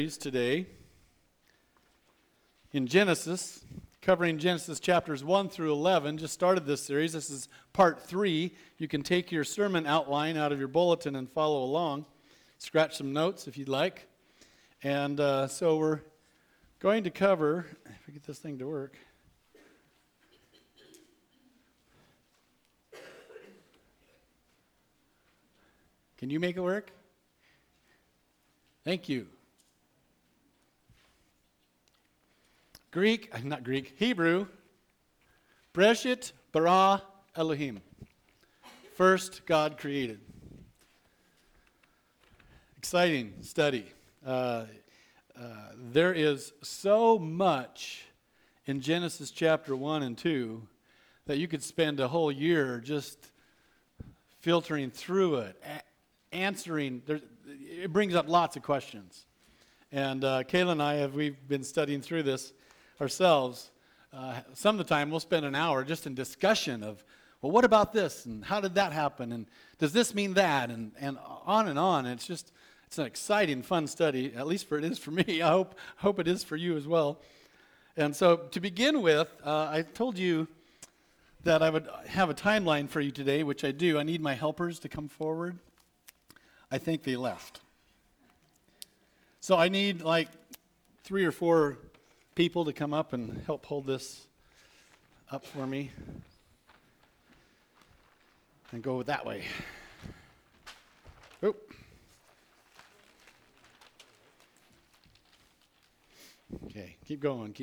Today in Genesis, covering Genesis chapters 1 through 11. Just started this series. This is part 3. You can take your sermon outline out of your bulletin and follow along. Scratch some notes if you'd like. And so we're going to cover, if I get this thing to work. Can you make it work? Thank you. Hebrew, Breshit bara Elohim. First, God created. Exciting study. There is so much in Genesis chapter 1 and 2 that you could spend a whole year just filtering through it, answering. It brings up lots of questions. And Kayla and I, we've been studying through this ourselves. Some of the time we'll spend an hour just in discussion of, well, what about this? And how did that happen? And does this mean that? And on and on. And it's an exciting, fun study, at least it is for me. I hope it is for you as well. And so to begin with, I told you that I would have a timeline for you today, which I do. I need my helpers to come forward. I think they left. So I need like 3 or 4 people to come up and help hold this up for me and go that way. Oh. Okay, keep going.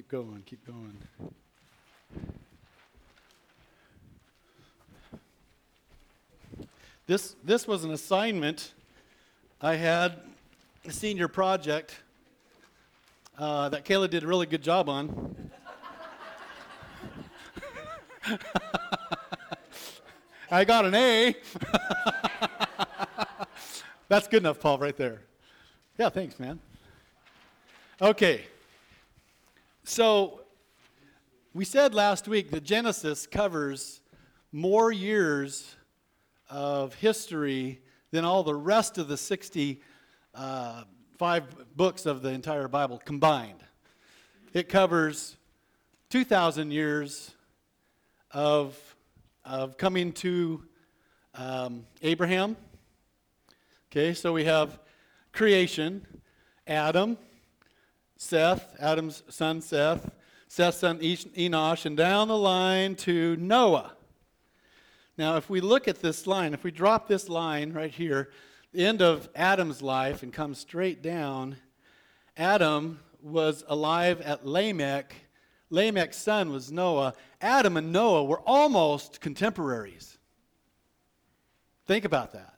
This was an assignment I had, a senior project that Kayla did a really good job on. I got an A. That's good enough, Paul, right there. Yeah, thanks, man. Okay. So, we said last week that Genesis covers more years of history than all the rest of the 65 books of the entire Bible combined. It covers 2,000 years of coming to Abraham. Okay, so we have creation, Adam, Seth, Adam's son Seth, Seth's son Enosh, and down the line to Noah. Now, if we look at this line, if we drop this line right here, the end of Adam's life and come straight down, Adam was alive at Lamech. Lamech's son was Noah. Adam and Noah were almost contemporaries. Think about that.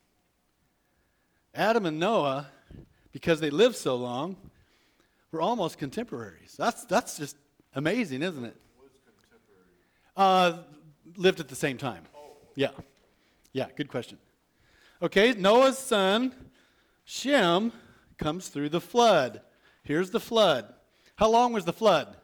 Adam and Noah, because they lived so long, were almost contemporaries. That's just amazing, isn't it? What's contemporary? Lived at the same time. Yeah, good question. Okay, Noah's son, Shem, comes through the flood. Here's the flood. How long was the flood?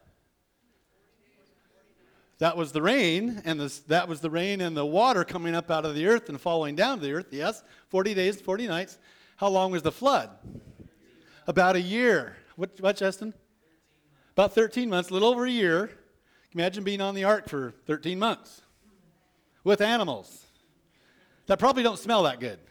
That was the rain, and that was the rain and the water coming up out of the earth and falling down to the earth. Yes, 40 days, 40 nights. How long was the flood? About a year. What, Justin? About 13 months, a little over a year. Imagine being on the ark for 13 months with animals that probably don't smell that good.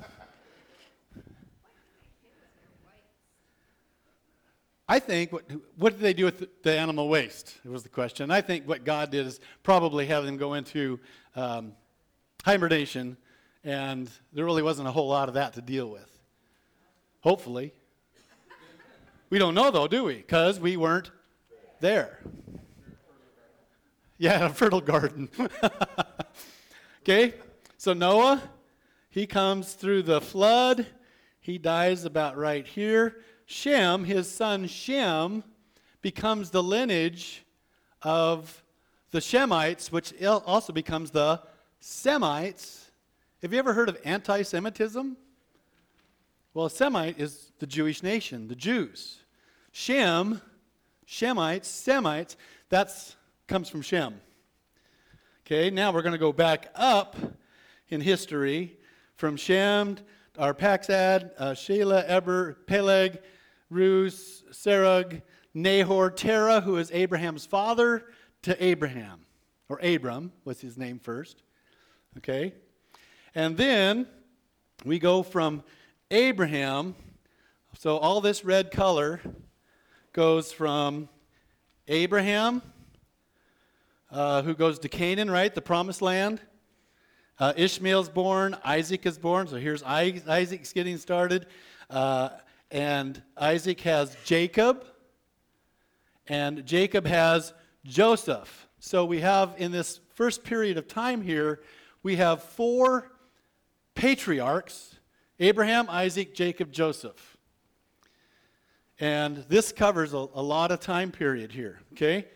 I think, what did they do with the animal waste? It was the question. I think what God did is probably have them go into hibernation, and there really wasn't a whole lot of that to deal with. Hopefully. We don't know, though, do we? Because we weren't there. Yeah, a fertile garden. Okay, so Noah, he comes through the flood. He dies about right here. Shem, his son Shem, becomes the lineage of the Shemites, which also becomes the Semites. Have you ever heard of anti-Semitism? Well, a Semite is the Jewish nation, the Jews. Shem, Shemites, Semites, that comes from Shem. Okay, now we're going to go back up in history from Shem, Arphaxad, Shelah, Eber, Peleg, Ruz, Serug, Nahor, Terah, who is Abraham's father, to Abraham. Or Abram was his name first. Okay? And then we go from Abraham, so all this red color goes from Abraham, who goes to Canaan, right? The promised land. Ishmael's born, Isaac is born, so here's Isaac's getting started. And Isaac has Jacob, and Jacob has Joseph. So we have, in this first period of time here, we have 4 patriarchs: Abraham, Isaac, Jacob, Joseph. And this covers a lot of time period here, okay?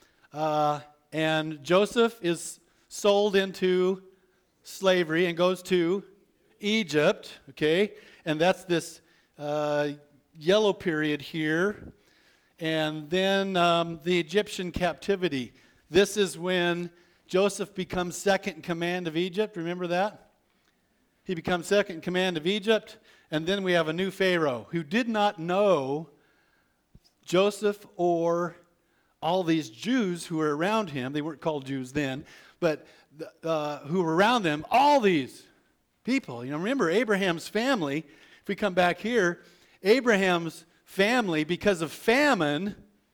And Joseph is sold into slavery and goes to Egypt, okay? And that's this yellow period here. And then the Egyptian captivity. This is when Joseph becomes second in command of Egypt. Remember that? He becomes second in command of Egypt. And then we have a new Pharaoh who did not know Joseph or all these Jews who were around him. They weren't called Jews then, but who were around them, all these people. You know, remember Abraham's family. If we come back here, Abraham's family, because of famine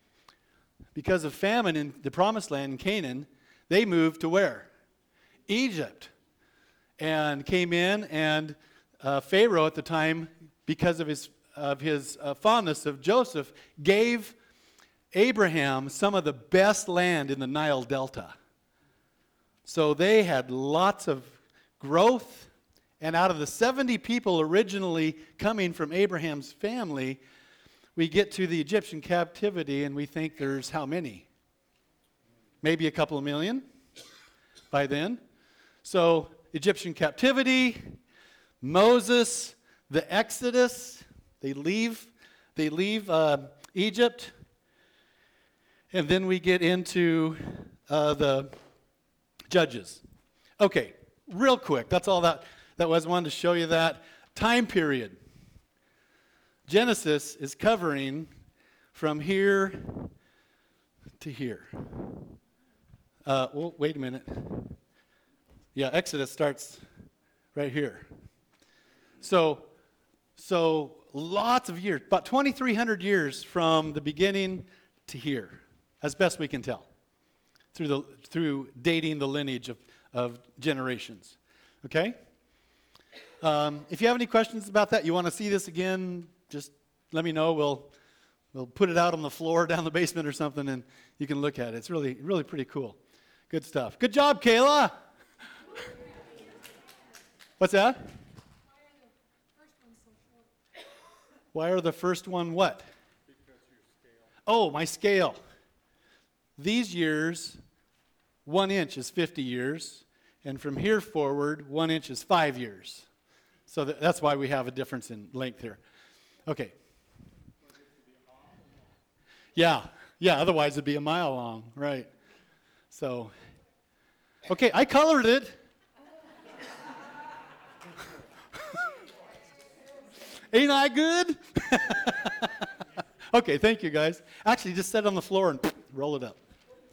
in the promised land in Canaan, they moved to where? Egypt. And came in, and Pharaoh at the time, because of his fondness of Joseph, gave Abraham some of the best land in the Nile Delta. So they had lots of growth, and out of the 70 people originally coming from Abraham's family, we get to the Egyptian captivity, and we think there's how many? Maybe a couple of million by then. So Egyptian captivity, Moses, the Exodus, they leave Egypt, and then we get into the Judges. Okay, real quick, that's all that was. I wanted to show you that time period. Genesis is covering from here to here. Well, wait a minute. Yeah, Exodus starts right here. So lots of years, about 2,300 years from the beginning to here, as best we can tell, through dating the lineage of generations. Okay? If you have any questions about that, you want to see this again, just let me know. We'll put it out on the floor down the basement or something, and you can look at it. It's really, really pretty cool. Good stuff. Good job, Kayla. What's that? Why are the first one what? Because your scale. Oh, my scale. These years, 1 inch is 50 years, and from here forward, 1 inch is 5 years. So that's why we have a difference in length here. Okay. Yeah, otherwise it'd be a mile long, right? So, okay, I colored it. Ain't I good? Okay, thank you, guys. Actually, just set it on the floor and roll it up.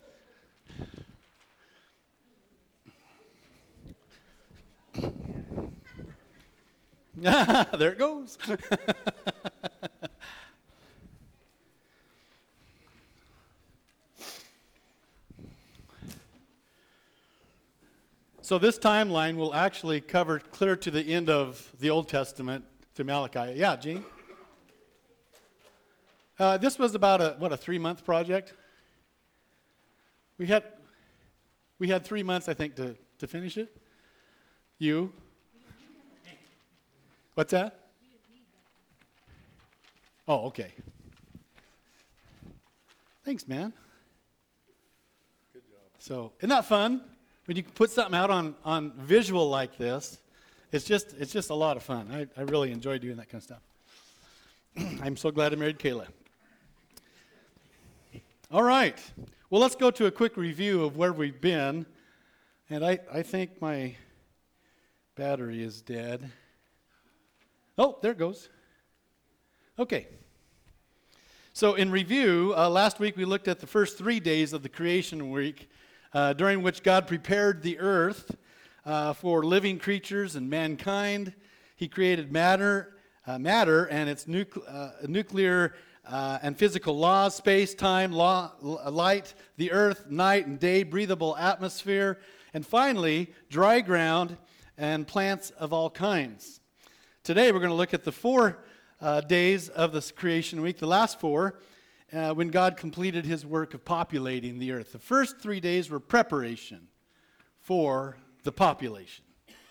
There it goes. So this timeline will actually cover clear to the end of the Old Testament to Malachi. Yeah, Gene? This was about a 3-month project? We had 3 months, I think, to finish it. You? What's that? Oh, okay. Thanks, man. Good job. So, isn't that fun? When you put something out on visual like this, it's just a lot of fun. I really enjoy doing that kind of stuff. I'm so glad I married Kayla. All right. Well, let's go to a quick review of where we've been. And I think my battery is dead. Oh, there it goes. Okay. So in review, last week we looked at the first 3 days of the creation week, during which God prepared the earth for living creatures and mankind. He created matter and its nuclear and physical laws, space, time, light, the earth, night and day, breathable atmosphere, and finally, dry ground and plants of all kinds. Today we're going to look at the 4 days of this creation week, the last 4, when God completed his work of populating the earth. The first 3 days were preparation for the population.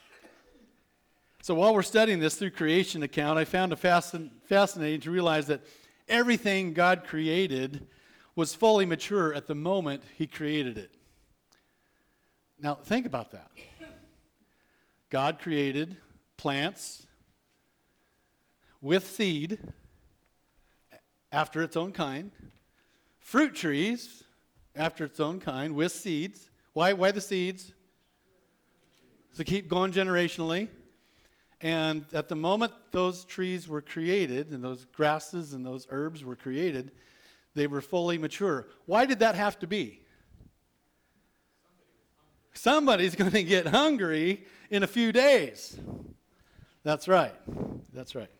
So while we're studying this through creation account, I found it fascinating to realize that everything God created was fully mature at the moment he created it. Now think about that. God created plants with seed after its own kind, fruit trees after its own kind with seeds. Why the seeds? To keep going generationally. And at the moment those trees were created, and those grasses and those herbs were created, they were fully mature. Why did that have to be? Somebody's going to get hungry in a few days. That's right. That's right.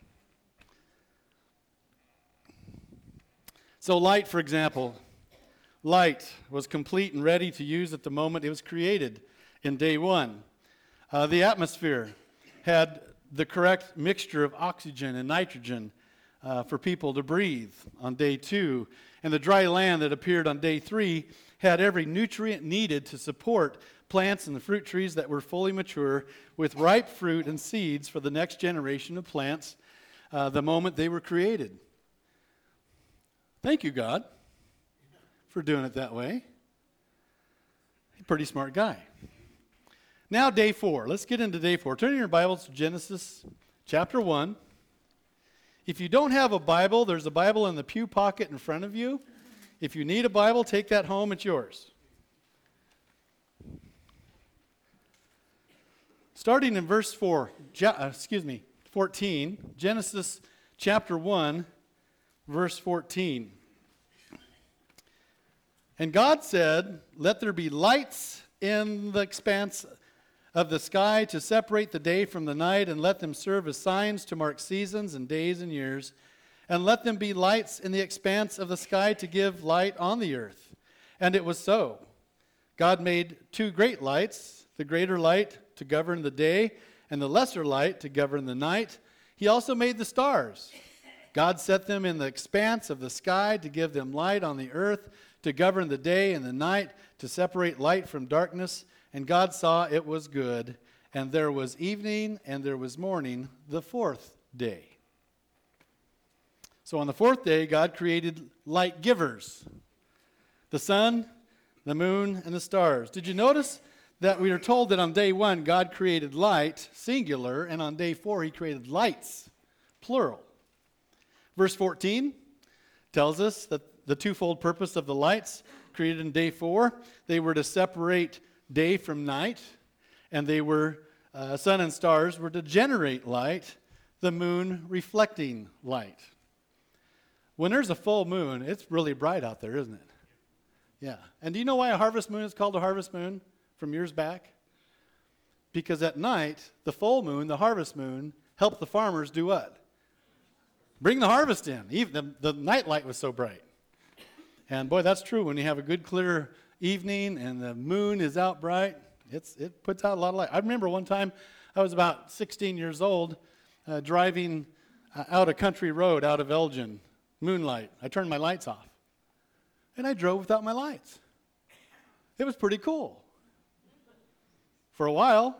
So light, for example, light was complete and ready to use at the moment it was created in day 1. The atmosphere had the correct mixture of oxygen and nitrogen for people to breathe on day 2. And the dry land that appeared on day 3 had every nutrient needed to support plants and the fruit trees that were fully mature with ripe fruit and seeds for the next generation of plants the moment they were created. Thank you, God, for doing it that way. Pretty smart guy. Now, day 4. Let's get into day 4. Turn in your Bibles to Genesis chapter 1. If you don't have a Bible, there's a Bible in the pew pocket in front of you. If you need a Bible, take that home. It's yours. Starting in verse 14, Genesis chapter 1, verse 14. And God said, "Let there be lights in the expanse of the sky to separate the day from the night, and let them serve as signs to mark seasons and days and years. And let them be lights in the expanse of the sky to give light on the earth." And it was so. God made 2 great lights, the greater light to govern the day, and the lesser light to govern the night. He also made the stars. God set them in the expanse of the sky to give them light on the earth, to govern the day and the night, to separate light from darkness. And God saw it was good. And there was evening and there was morning, the 4th day. So on the 4th day, God created light givers, the sun, the moon, and the stars. Did you notice that we are told that on day 1, God created light, singular, and on day 4, he created lights, plural. Verse 14 tells us that the twofold purpose of the lights created in day 4, they were to separate day from night, and they were, sun and stars were to generate light, the moon reflecting light. When there's a full moon, it's really bright out there, isn't it? Yeah. And do you know why a harvest moon is called a harvest moon from years back? Because at night, the full moon, the harvest moon, helped the farmers do what? Bring the harvest in. Even the night light was so bright. And boy, that's true. When you have a good clear evening and the moon is out bright, it puts out a lot of light. I remember one time I was about 16 years old driving out a country road out of Elgin, moonlight. I turned my lights off. And I drove without my lights. It was pretty cool. For a while.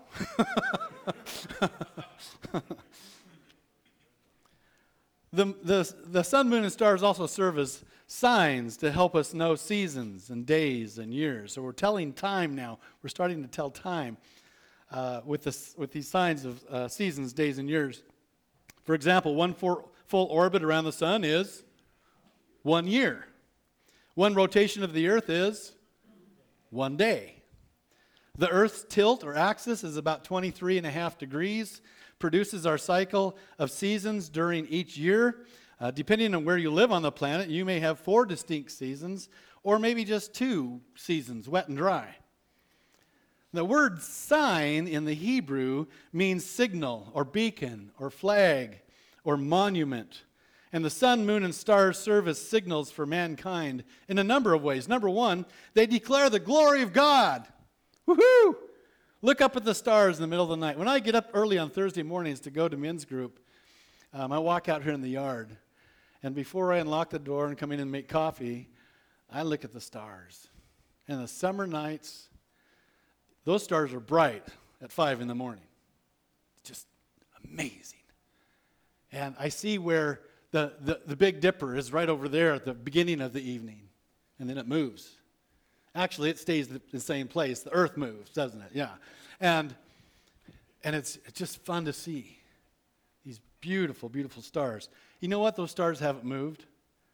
The sun, moon, and stars also serve as signs to help us know seasons and days and years. So we're telling time now. We're starting to tell time with these signs of seasons, days, and years. For example, one full orbit around the sun is 1 year. One rotation of the earth is 1 day. The earth's tilt or axis is about 23.5 degrees, produces our cycle of seasons during each year. Depending on where you live on the planet, you may have 4 distinct seasons, or maybe just 2 seasons, wet and dry. The word sign in the Hebrew means signal, or beacon, or flag, or monument. And the sun, moon, and stars serve as signals for mankind in a number of ways. Number one, they declare the glory of God. Woohoo! Look up at the stars in the middle of the night. When I get up early on Thursday mornings to go to men's group, I walk out here in the yard. And before I unlock the door and come in and make coffee, I look at the stars. And the summer nights, those stars are bright at 5 in the morning. It's just amazing. And I see where the Big Dipper is right over there at the beginning of the evening. And then it moves. Actually, it stays the same place. The earth moves, doesn't it? Yeah. And it's just fun to see. These beautiful, beautiful stars. You know what? Those stars haven't moved,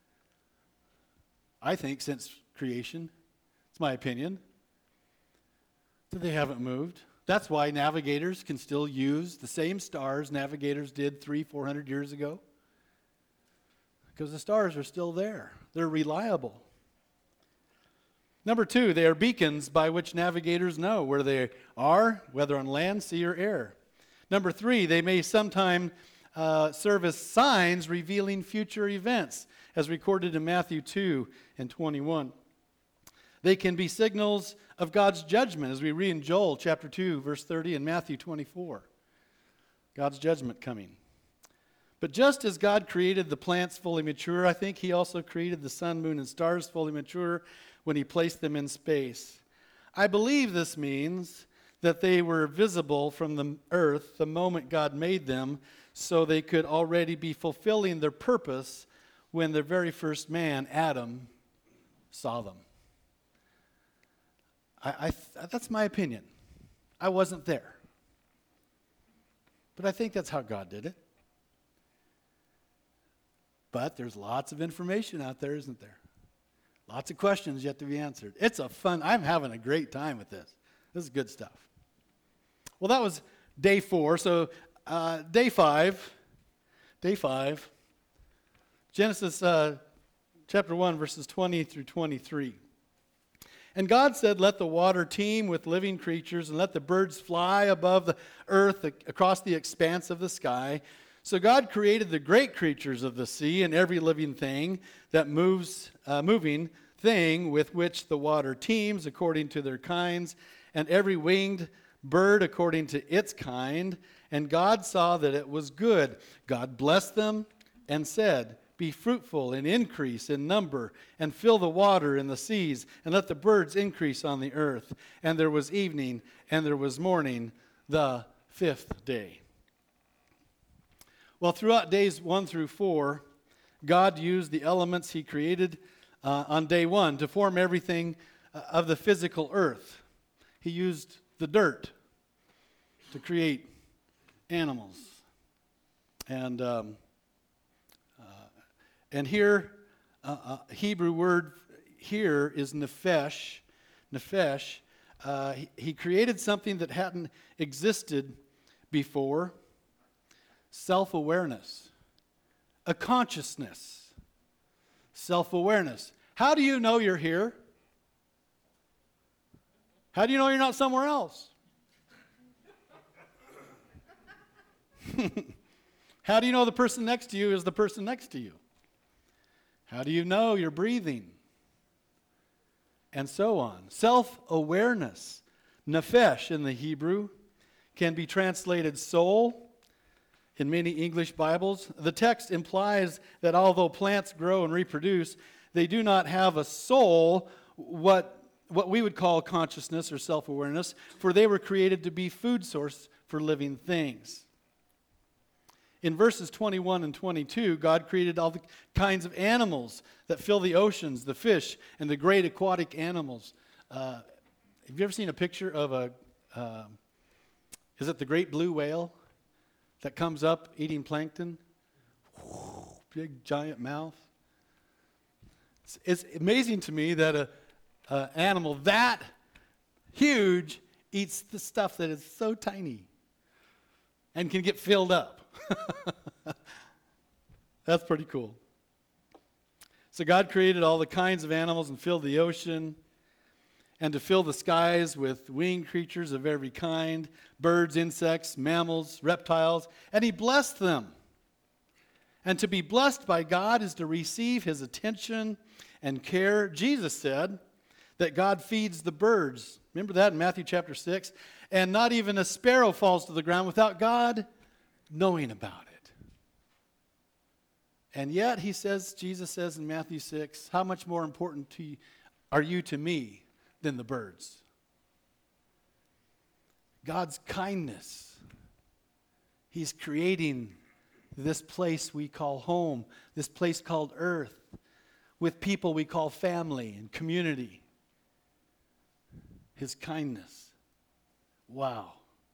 I think, since creation. It's my opinion. That they haven't moved. That's why navigators can still use the same stars navigators did 300-400 years ago. Because the stars are still there. They're reliable. Number 2, they are beacons by which navigators know where they are, whether on land, sea, or air. Number 3, they may sometime serve as signs revealing future events, as recorded in Matthew 2 and 21. They can be signals of God's judgment, as we read in Joel chapter 2, verse 30, and Matthew 24. God's judgment coming. But just as God created the plants fully mature, I think he also created the sun, moon, and stars fully mature when he placed them in space. I believe this means that they were visible from the earth the moment God made them, so they could already be fulfilling their purpose when the very first man, Adam, saw them. That's my opinion. I wasn't there. But I think that's how God did it. But there's lots of information out there, isn't there? Lots of questions yet to be answered. I'm having a great time with this. This is good stuff. Well, that was day 4. So day 5, Genesis chapter 1, verses 20 through 23. And God said, let the water teem with living creatures, and let the birds fly above the earth across the expanse of the sky. So God created the great creatures of the sea and every living thing that moving thing with which the water teems according to their kinds, and every winged bird according to its kind. And God saw that it was good. God blessed them and said, be fruitful and increase in number, and fill the water in the seas, and let the birds increase on the earth. And there was evening, and there was morning, the 5th day. Well, throughout days 1 through 4, God used the elements he created on day 1 to form everything of the physical earth. He used the dirt to create animals. And here, Hebrew word here is nephesh. Nephesh. He created something that hadn't existed before. Self-awareness. A consciousness. Self-awareness. How do you know you're here? How do you know you're not somewhere else? How do you know the person next to you is the person next to you? How do you know you're breathing? And so on. Self-awareness, nephesh in the Hebrew, can be translated soul in many English Bibles. The text implies that although plants grow and reproduce, they do not have a soul, what we would call consciousness or self-awareness, for they were created to be food source for living things. In verses 21 and 22, God created all the kinds of animals that fill the oceans, the fish, and the great aquatic animals. Have you ever seen a picture of is it the great blue whale that comes up eating plankton? Big, giant mouth. It's amazing to me that an animal that huge eats the stuff that is so tiny and can get filled up. That's pretty cool. So God created all the kinds of animals and filled the ocean, and to fill the skies with winged creatures of every kind, birds, insects, mammals, reptiles, and he blessed them. And to be blessed by God is to receive his attention and care. Jesus said that God feeds the birds. Remember that in Matthew chapter 6? And not even a sparrow falls to the ground without God knowing about it. And yet, Jesus says in Matthew 6, how much more important are you to me than the birds? God's kindness. He's creating this place we call home, this place called earth, with people we call family and community. His kindness. Wow.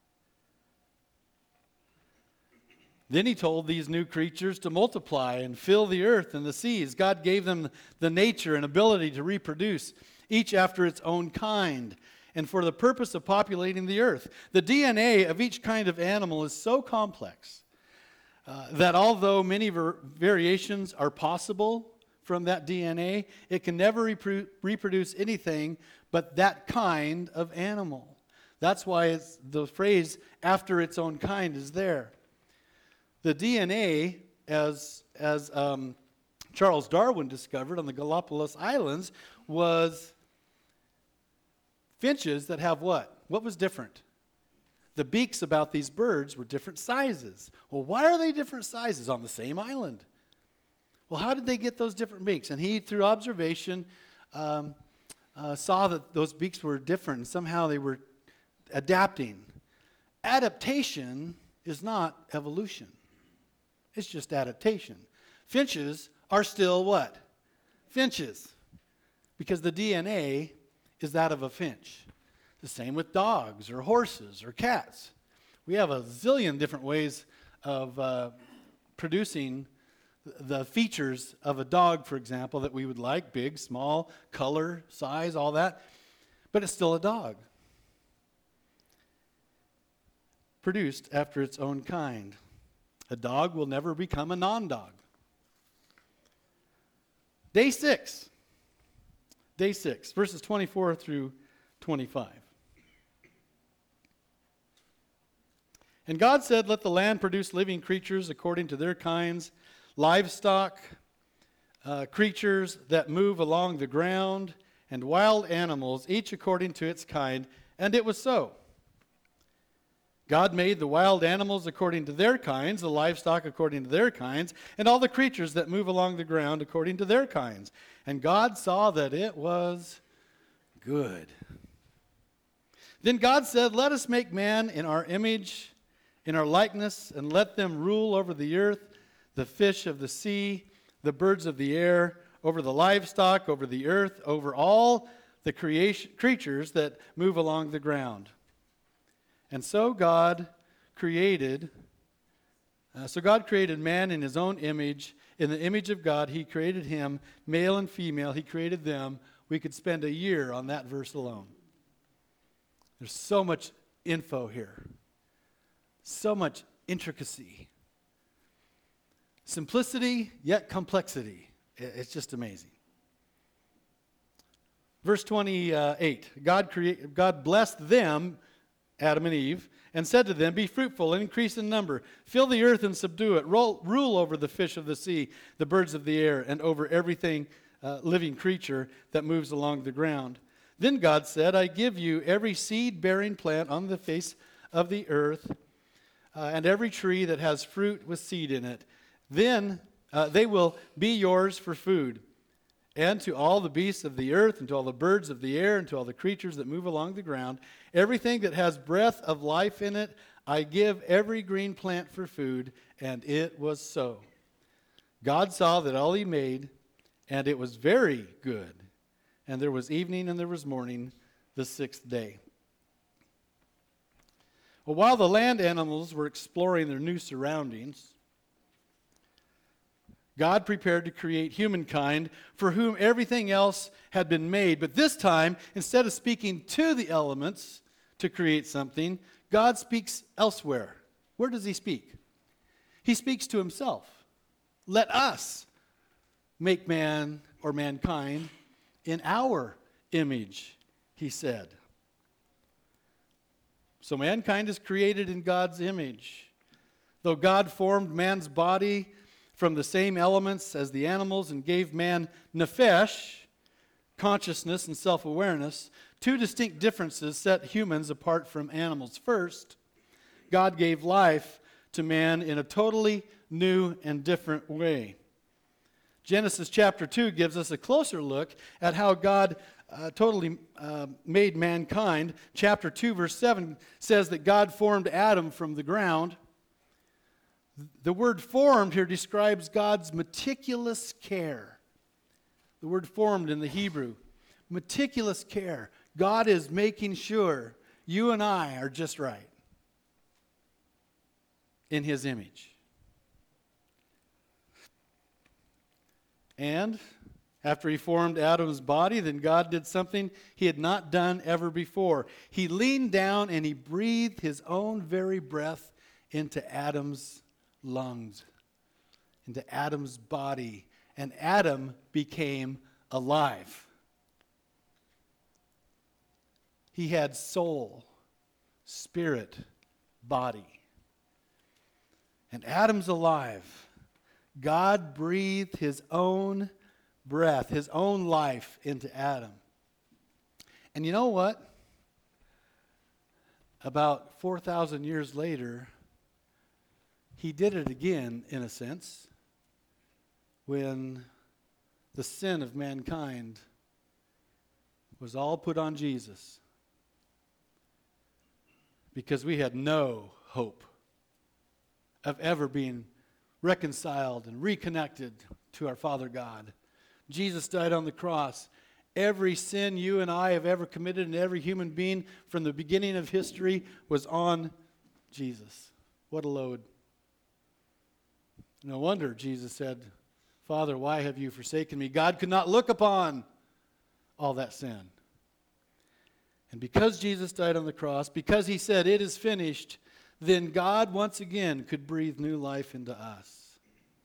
Then he told these new creatures to multiply and fill the earth and the seas. God gave them the nature and ability to reproduce, each after its own kind, and for the purpose of populating the earth. The DNA of each kind of animal is so complex that although many variations are possible from that DNA, it can never reproduce anything but that kind of animal. That's why the phrase, after its own kind, is there. The DNA, as Charles Darwin discovered on the Galapagos Islands, was finches that have what? What was different? The beaks about these birds were different sizes. Well, why are they different sizes on the same island? Well, how did they get those different beaks? And he, through observation, saw that those beaks were different, and somehow they were adapting. Adaptation is not evolution. It's just adaptation. Finches are still what? Finches. Because the DNA is that of a finch. The same with dogs or horses or cats. We have a zillion different ways of producing the features of a dog, for example, that we would like: big, small, color, size, all that. But it's still a dog. Produced after its own kind. A dog will never become a non-dog. Day 6. Day 6, verses 24 through 25. And God said, "Let the land produce living creatures according to their kinds, livestock, creatures that move along the ground, and wild animals, each according to its kind." And it was so. God made the wild animals according to their kinds, the livestock according to their kinds, and all the creatures that move along the ground according to their kinds. And God saw that it was good. Then God said, "Let us make man in our image, in our likeness, and let them rule over the earth, the fish of the sea, the birds of the air, over the livestock, over the earth, over all the creatures that move along the ground." And so God created man in his own image. In the image of God, he created him, male and female. He created them. We could spend a year on that verse alone. There's so much info here. So much intricacy. Simplicity, yet complexity. It's just amazing. Verse 28. God blessed them, Adam and Eve, and said to them, "Be fruitful and increase in number. Fill the earth and subdue it. Rule over the fish of the sea, the birds of the air, and over everything living creature that moves along the ground." Then God said, "I give you every seed-bearing plant on the face of the earth, and every tree that has fruit with seed in it. Then they will be yours for food. And to all the beasts of the earth, and to all the birds of the air, and to all the creatures that move along the ground, everything that has breath of life in it, I give every green plant for food." And it was so. God saw that all he made, and it was very good. And there was evening and there was morning, the 6th day. Well, while the land animals were exploring their new surroundings, God prepared to create humankind, for whom everything else had been made. But this time, instead of speaking to the elements to create something, God speaks elsewhere. Where does he speak? He speaks to himself. Let us make man or mankind in our image, he said. So mankind is created in God's image. Though God formed man's body from the same elements as the animals and gave man nephesh, consciousness and self-awareness, two distinct differences set humans apart from animals. First, God gave life to man in a totally new and different way. Genesis chapter 2 gives us a closer look at how God totally made mankind. Chapter 2 verse 7 says that God formed Adam from the ground. The word formed here describes God's meticulous care. The word formed in the Hebrew, meticulous care. God is making sure you and I are just right in his image. And after he formed Adam's body, then God did something he had not done ever before. He leaned down and he breathed his own very breath into Adam's lungs, into Adam's body, and Adam became alive. He had soul, spirit, body. And Adam's alive. God breathed his own breath, his own life into Adam. And you know what? About 4,000 years later, he did it again, in a sense, when the sin of mankind was all put on Jesus. Because we had no hope of ever being reconciled and reconnected to our Father God. Jesus died on the cross. Every sin you and I have ever committed, and every human being from the beginning of history, was on Jesus. What a load. No wonder Jesus said, Father, why have you forsaken me? God could not look upon all that sin. And because Jesus died on the cross, because he said, it is finished, then God once again could breathe new life into us.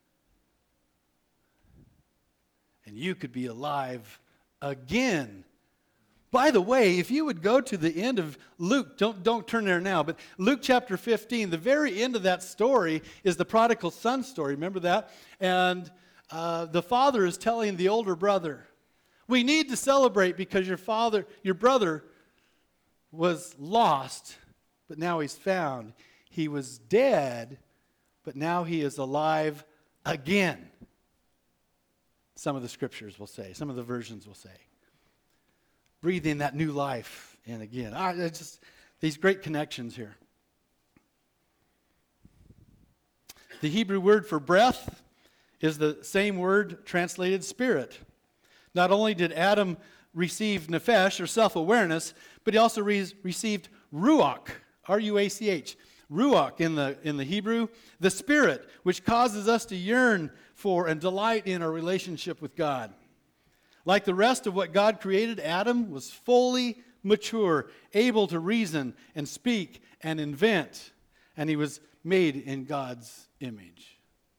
And you could be alive again. By the way, if you would go to the end of Luke, don't turn there now, but Luke chapter 15, the very end of that story is the prodigal son story. Remember that? And the father is telling the older brother, we need to celebrate because your brother was lost, but now he's found. He was dead, but now he is alive again. Some of the scriptures will say, some of the versions will say. Breathing that new life in again. It's just these great connections here. The Hebrew word for breath is the same word translated spirit. Not only did Adam receive nephesh, or self-awareness, but he also received ruach, R-U-A-C-H. Ruach in the Hebrew, the spirit, which causes us to yearn for and delight in our relationship with God. Like the rest of what God created, Adam was fully mature, able to reason and speak and invent, and he was made in God's image.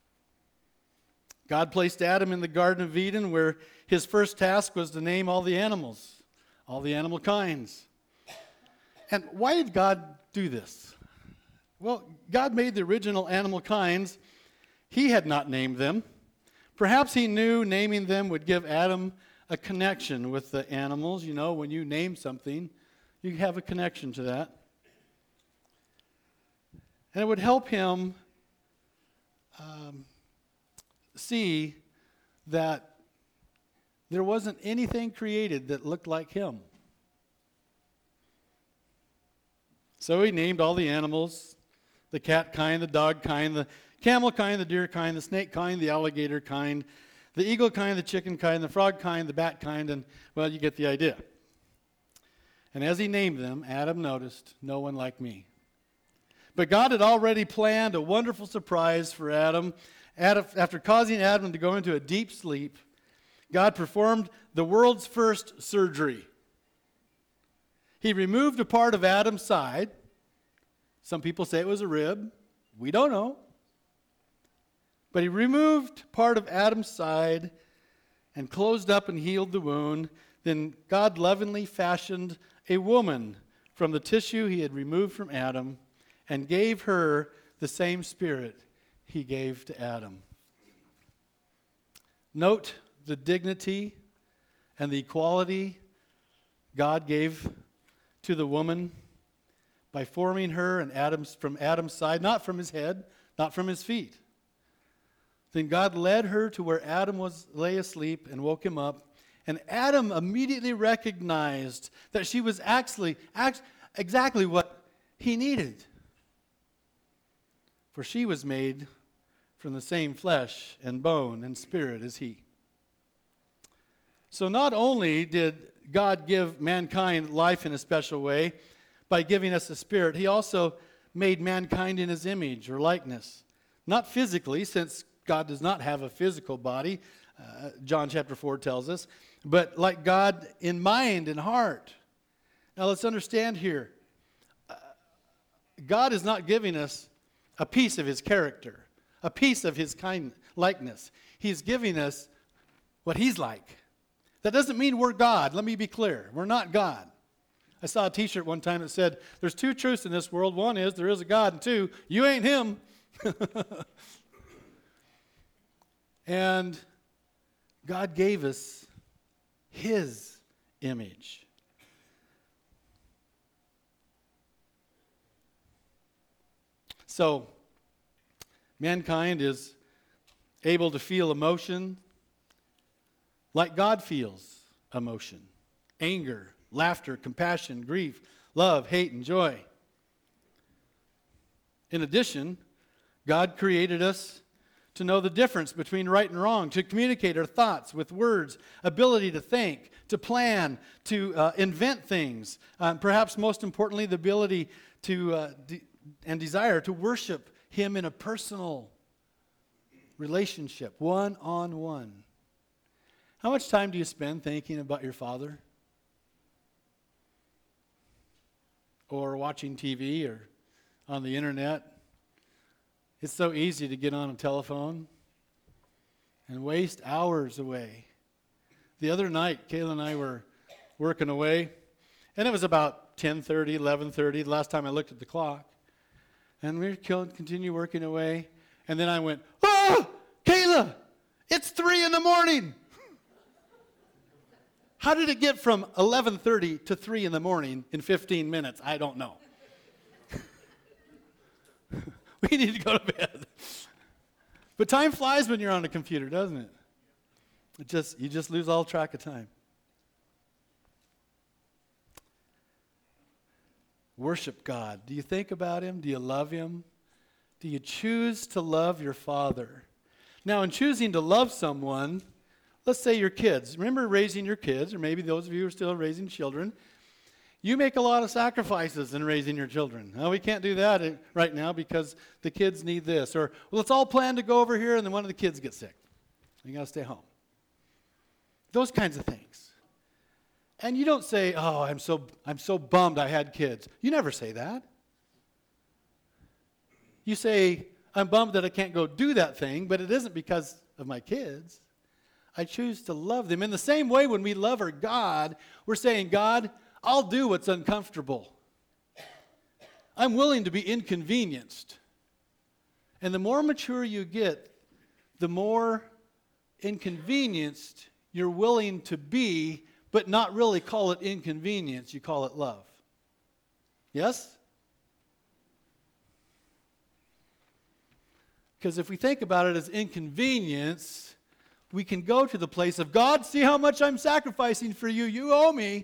God placed Adam in the Garden of Eden, where his first task was to name all the animals, all the animal kinds. And why did God do this? Well, God made the original animal kinds. He had not named them. Perhaps he knew naming them would give Adam a connection with the animals. You know, when you name something, you have a connection to that. And it would help him see that there wasn't anything created that looked like him. So he named all the animals, the cat kind, the dog kind, the camel kind, the deer kind, the snake kind, the alligator kind, the eagle kind, the chicken kind, the frog kind, the bat kind, and, well, you get the idea. And as he named them, Adam noticed, no one like me. But God had already planned a wonderful surprise for Adam. After causing Adam to go into a deep sleep, God performed the world's first surgery. He removed a part of Adam's side. Some people say it was a rib. We don't know. But he removed part of Adam's side and closed up and healed the wound. Then God lovingly fashioned a woman from the tissue he had removed from Adam and gave her the same spirit he gave to Adam. Note the dignity and the equality God gave to the woman by forming her and from Adam's side, not from his head, not from his feet. Then God led her to where Adam lay asleep and woke him up. And Adam immediately recognized that she was actually exactly what he needed. For she was made from the same flesh and bone and spirit as he. So not only did God give mankind life in a special way by giving us a spirit, he also made mankind in his image or likeness. Not physically, since God does not have a physical body, John chapter 4 tells us, but like God in mind and heart. Now let's understand here, God is not giving us a piece of his character, a piece of his likeness. He's giving us what he's like. That doesn't mean we're God. Let me be clear. We're not God. I saw a t-shirt one time that said, there's two truths in this world. One is there is a God, and two, you ain't him. And God gave us his image. So, mankind is able to feel emotion like God feels emotion. Anger, laughter, compassion, grief, love, hate, and joy. In addition, God created us to know the difference between right and wrong, to communicate our thoughts with words, ability to think, to plan, to invent things, perhaps most importantly, the ability to and desire to worship him in a personal relationship, one-on-one. How much time do you spend thinking about your Father? Or watching TV or on the internet? It's so easy to get on a telephone and waste hours away. The other night, Kayla and I were working away, and it was about 10:30, 11:30, the last time I looked at the clock. And we continue working away, and then I went, "Oh, Kayla, it's 3 a.m. How did it get from 11:30 to 3 a.m. in 15 minutes? I don't know. We need to go to bed. But time flies when you're on a computer, doesn't it? You just lose all track of time. Worship God. Do you think about him? Do you love him? Do you choose to love your Father? Now, in choosing to love someone, let's say your kids. Remember raising your kids, or maybe those of you who are still raising children. You make a lot of sacrifices in raising your children. Now, we can't do that right now because the kids need this. Or, well, let's all plan to go over here and then one of the kids gets sick. You got to stay home. Those kinds of things. And you don't say, oh, I'm so bummed I had kids. You never say that. You say, I'm bummed that I can't go do that thing, but it isn't because of my kids. I choose to love them. In the same way, when we love our God, we're saying, God, I'll do what's uncomfortable. I'm willing to be inconvenienced. And the more mature you get, the more inconvenienced you're willing to be, but not really call it inconvenience. You call it love. Yes? Because if we think about it as inconvenience, we can go to the place of, God, see how much I'm sacrificing for you. You owe me.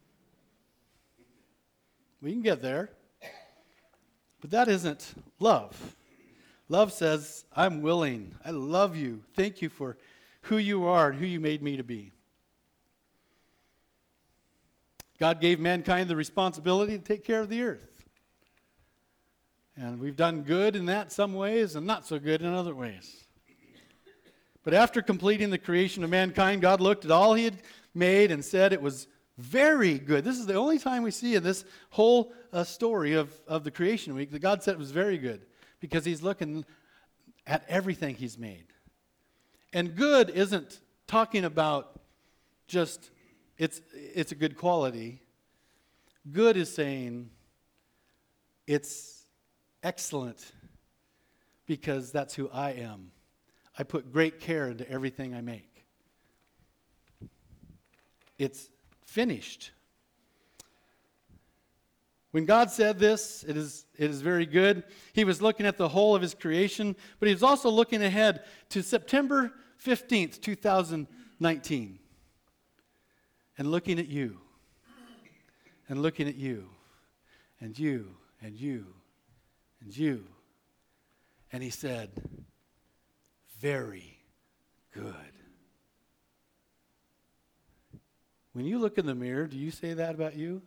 We can get there. But that isn't love. Love says, I'm willing. I love you. Thank you for who you are and who you made me to be. God gave mankind the responsibility to take care of the earth. And we've done good in that some ways and not so good in other ways. But after completing the creation of mankind, God looked at all he had made and said it was very good. This is the only time we see in this whole story of the creation week that God said it was very good. Because he's looking at everything he's made. And good isn't talking about just it's a good quality. Good is saying it's excellent because that's who I am. I put great care into everything I make. It's finished. When God said this, it is very good. He was looking at the whole of his creation, but he was also looking ahead to September 15th, 2019. And looking at you. And looking at you. And you. And you. And you. And he said, very good. When you look in the mirror, do you say that about you?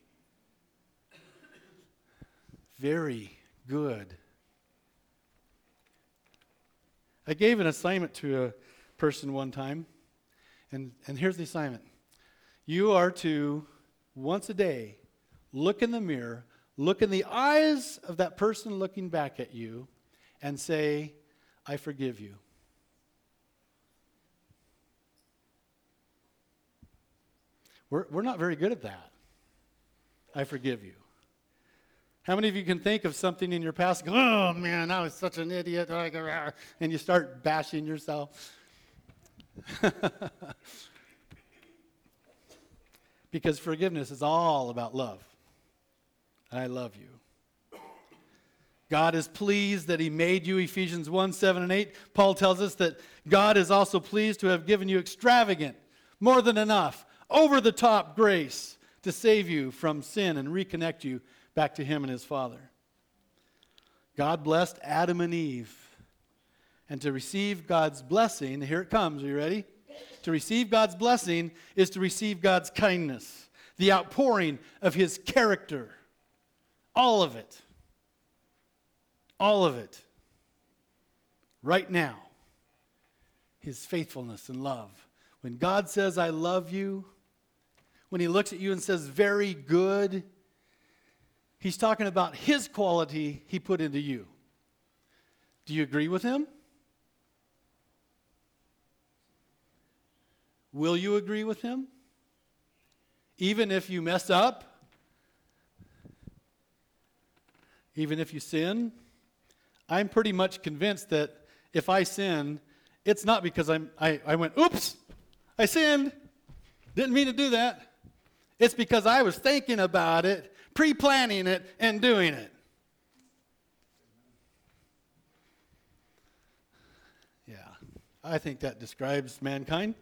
Very good. I gave an assignment to a person one time, and here's the assignment. You are to, once a day, look in the mirror, look in the eyes of that person looking back at you, and say, I forgive you. We're not very good at that. I forgive you. How many of you can think of something in your past, go, oh man, I was such an idiot, and you start bashing yourself? Because forgiveness is all about love. I love you. God is pleased that he made you, Ephesians 1, 7, and 8. Paul tells us that God is also pleased to have given you extravagant, more than enough, over-the-top grace to save you from sin and reconnect you back to him and his Father. God blessed Adam and Eve. And to receive God's blessing, here it comes, are you ready? To receive God's blessing is to receive God's kindness, the outpouring of his character. All of it. All of it. Right now. His faithfulness and love. When God says, I love you, when he looks at you and says, very good, he's talking about his quality he put into you. Do you agree with him? Will you agree with him? Even if you mess up? Even if you sin? I'm pretty much convinced that if I sin, it's not because I went, oops, I sinned. Didn't mean to do that. It's because I was thinking about it, pre-planning it, and doing it. Yeah, I think that describes mankind.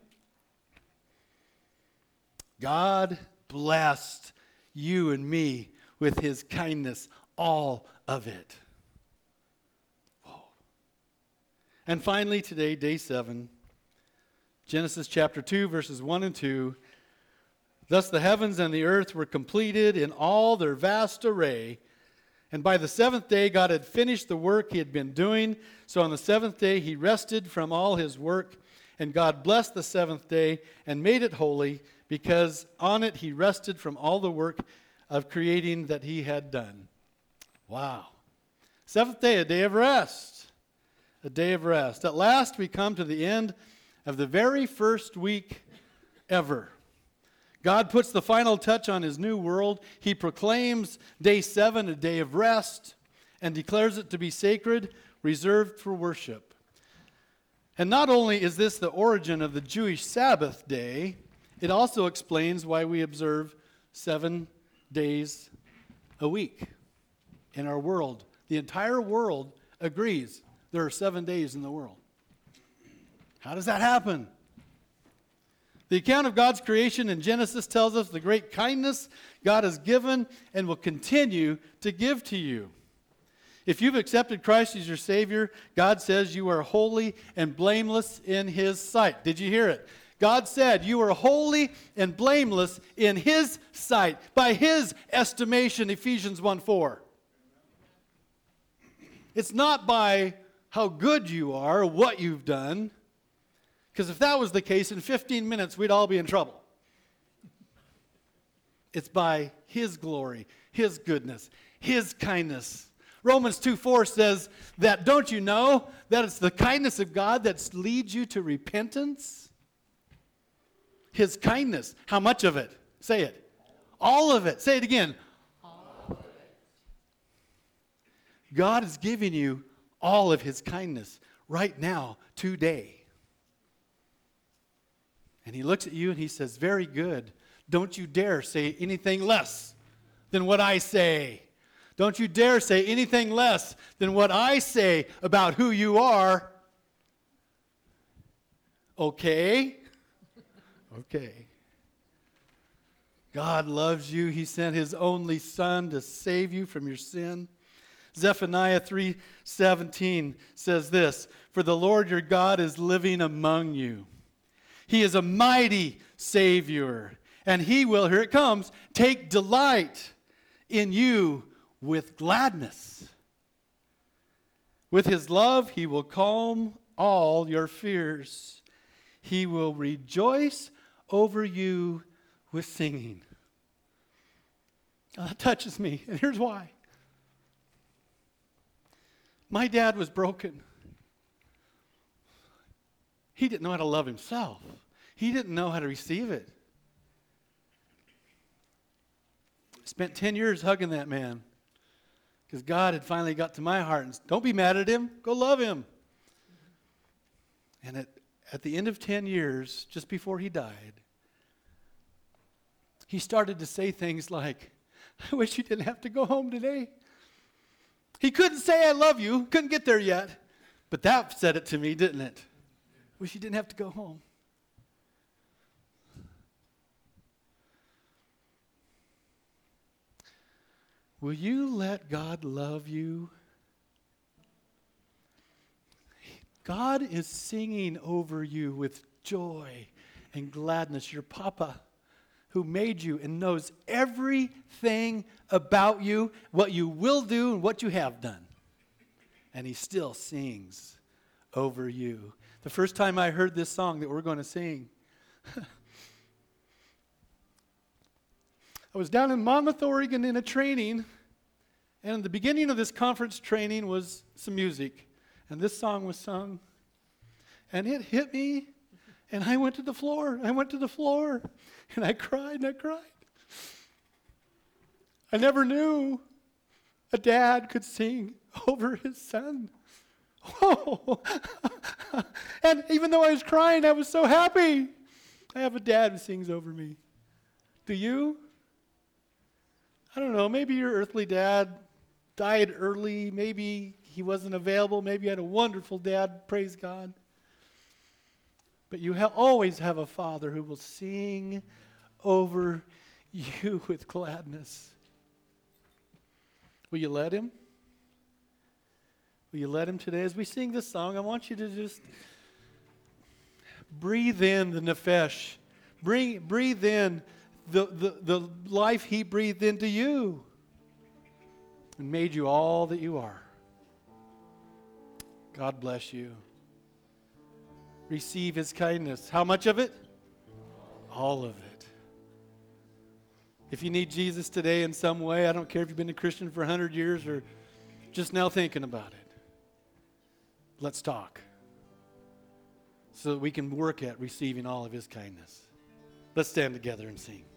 God blessed you and me with his kindness, all of it. Whoa. And finally today, day 7, Genesis chapter 2, verses 1 and 2. Thus the heavens and the earth were completed in all their vast array. And by the 7th day God had finished the work he had been doing. So on the 7th day he rested from all his work. And God blessed the 7th day and made it holy, because on it he rested from all the work of creating that he had done. Wow. 7th day, a day of rest. A day of rest. At last we come to the end of the very first week ever. God puts the final touch on his new world. He proclaims day 7 a day of rest and declares it to be sacred, reserved for worship. And not only is this the origin of the Jewish Sabbath day, it also explains why we observe 7 days a week in our world. The entire world agrees there are 7 days in the world. How does that happen? The account of God's creation in Genesis tells us the great kindness God has given and will continue to give to you. If you've accepted Christ as your Savior, God says you are holy and blameless in his sight. Did you hear it? God said you are holy and blameless in his sight, by his estimation, Ephesians 1:4. It's not by how good you are or what you've done, because if that was the case, in 15 minutes we'd all be in trouble. It's by his glory, his goodness, his kindness. Romans 2:4 says that, don't you know that it's the kindness of God that leads you to repentance? His kindness. How much of it? Say it. All of it. Say it again. All of it. God is giving you all of his kindness right now, today. And he looks at you and he says, very good. Don't you dare say anything less than what I say. Don't you dare say anything less than what I say about who you are. Okay? Okay. God loves you. He sent his only Son to save you from your sin. Zephaniah 3:17 says this, for the Lord your God is living among you. He is a mighty Savior, and he will, here it comes, take delight in you with gladness. With his love, he will calm all your fears. He will rejoice over you with singing. Now, that touches me, and here's why. My dad was broken. He didn't know how to love himself. He didn't know how to receive it. Spent 10 years hugging that man because God had finally got to my heart. And don't be mad at him. Go love him. And at the end of 10 years, just before he died, he started to say things like, I wish you didn't have to go home today. He couldn't say I love you, couldn't get there yet, but that said it to me, didn't it? Wish you didn't have to go home. Will you let God love you? God is singing over you with joy and gladness. Your Papa, who made you and knows everything about you, what you will do and what you have done. And he still sings over you. The first time I heard this song that we're going to sing, I was down in Monmouth, Oregon in a training, and in the beginning of this conference training was some music, and this song was sung, and it hit me, and I went to the floor. And I cried and I cried. I never knew a dad could sing over his son. Whoa. And even though I was crying, I was so happy. I have a dad who sings over me. Do you? I don't know, maybe your earthly dad died early. Maybe he wasn't available. Maybe you had a wonderful dad, praise God. But you always have a Father who will sing over you with gladness. Will you let him? Will you let him today? As we sing this song, I want you to just breathe in the nefesh. Breathe in the life he breathed into you and made you all that you are. God bless you. Receive his kindness. How much of it? All of it. If you need Jesus today in some way, I don't care if you've been a Christian for 100 years or just now thinking about it. Let's talk so that we can work at receiving all of his kindness. Let's stand together and sing.